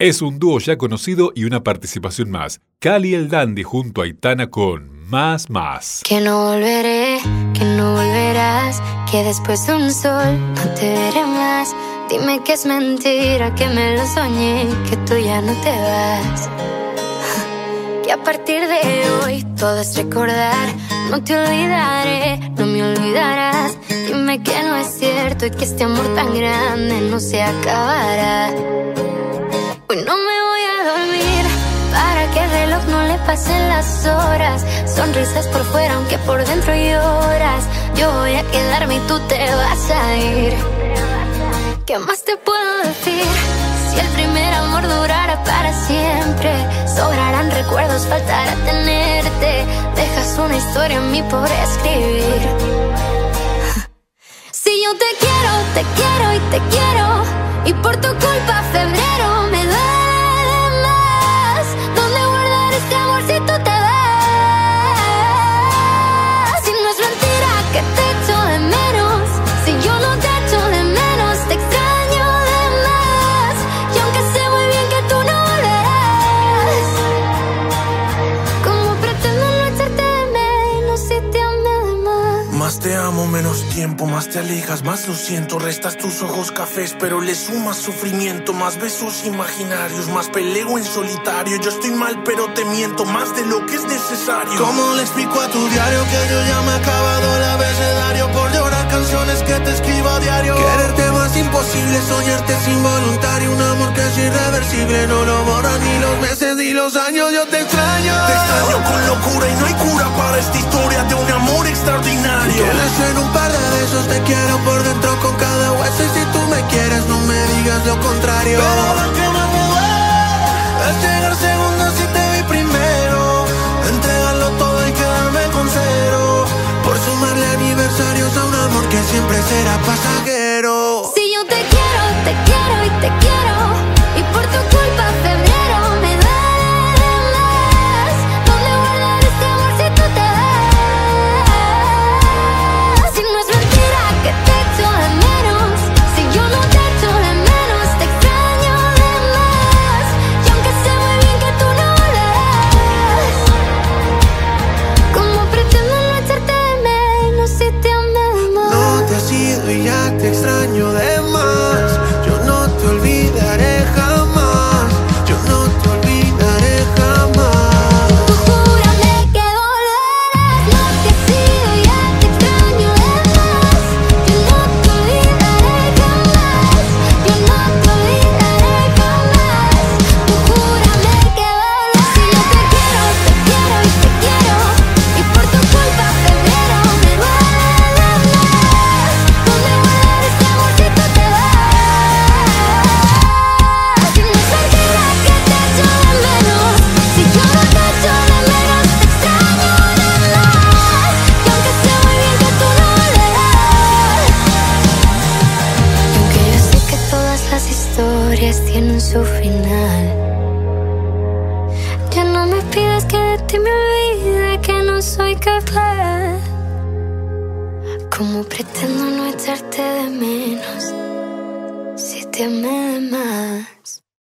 Es un dúo ya conocido y una participación más. Cali el Dandy junto a Aitana con Más Más. Que no volveré, que no volverás, que después de un sol no te veré más. Dime que es mentira, que me lo soñé, que tú ya no te vas. Que a partir de hoy todo es recordar. No te olvidaré, no me olvidarás. Dime que no es cierto y que este amor tan grande no se acabará. Hoy no me voy a dormir para que el reloj no le pasen las horas. Sonrisas por fuera aunque por dentro lloras. Yo voy a quedarme y tú te vas a ir. ¿Qué más te puedo decir? Si el primer amor durara para siempre, sobrarán recuerdos, faltará tenerte. Dejas una historia en mí por escribir. Si yo te quiero y te quiero, y por tu culpa febrero me duele más. ¿Dónde guardar este amor si tú te vas? Si no es mentira que te echo de menos, si yo no te echo de menos, te extraño de más. Y aunque sé muy bien que tú no volverás, ¿cómo pretendo no echarte de menos si te amé de más? Más te amo, menos tiempo, más te alejas, más lo siento. Restas tus ojos cafés, pero le sumas sufrimiento. Más besos imaginarios, más peleo en solitario. Yo estoy mal, pero te miento más de lo que es necesario. ¿Cómo le explico a tu diario que yo ya me he acabado el abecedario por llorar canciones que te escribo a diario? Quererte más imposible, soñarte es involuntario. Un amor que es irreversible, no lo borran ni los meses ni los años. Yo te extraño con locura y no hay cura para esta historia de un amor extraordinario. Que les en un par de besos, te quiero por dentro con cada hueso. Y si tú me quieres, no me digas lo contrario. Pero lo que más me duele es llegar segundo si te vi primero. Entregarlo todo y quedarme con cero, por sumarle aniversarios a un amor que siempre será pasajero. Si yo te quiero y te quiero, y por tu culpa febrero me duele más. ¿Dónde guardar este amor si tú te vas? Si no es mentira que te echo de menos, si yo no te echo de menos, te extraño de más. Y aunque sé muy bien que tú no volverás, ¿cómo pretendo no echarte de menos si te amé de más? No te has ido y ya te extraño de más. Yo no te olvidaré jamás. Yo no te olvidaré jamás. Tú júrame que volverás. No te has ido y ya te extraño de más. Yo no te olvidaré jamás. Yo no te olvidaré jamás. Tú júrame que volverás. Si yo te quiero y te quiero, y por tu culpa febrero me duele más. ¿Dónde guardar este amor si tú te vas? Si no es mentira que te echo de menos, si yo no te echo de menos, te extraño de más. Y aunque sé muy bien que tú no volverás, y aunque yo sé que todas las historias tienen su final, ya no me pidas que de ti me olvide, que no soy capaz. ¿Cómo pretendo no echarte de menos si te amé de más?